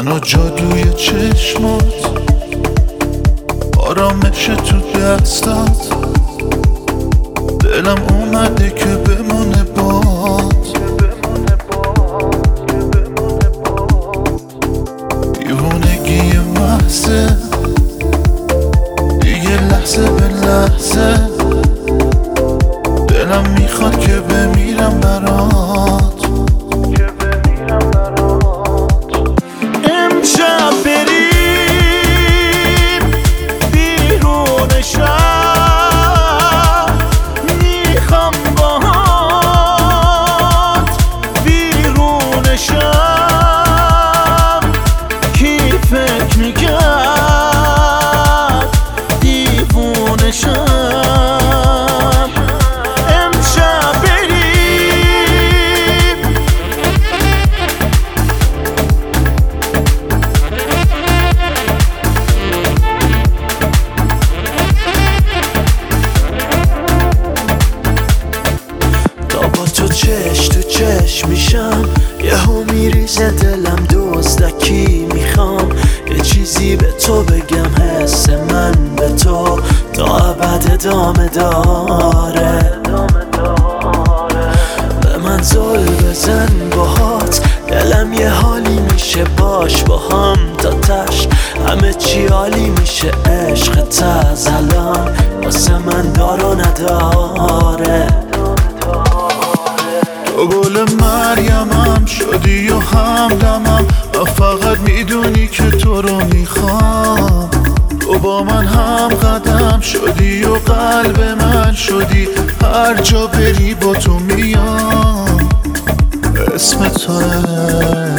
و جادوی چشمات، آرامش تو دستات، دلم اومده که بمونه باد. دیوونگی محضه دیگه لحظه به لحظه، دلم میخواد که بمیرم برات. امشب بریم بیرون شهر، میخوام باهات بیرون شهر. کی فکر میکرد دیوونه شم؟ چش تو چش میشم، یهو میریزه دلم دزدکی. میخوام یه چیزی به تو بگم، حس من به تو تا ابد ادامه داره. به من زل بزن باهات، دلم یه حالی میشه باش با هم تا تش. همه چی عالی میشه، عشقت از الان واسه من دار و نداره. تو گل مریمم شدی و همدمم، و فقط میدونی که تو رو میخوام. تو با من هم قدم شدی و قلب من شدی، هر جا بری با تو میام. اسم توه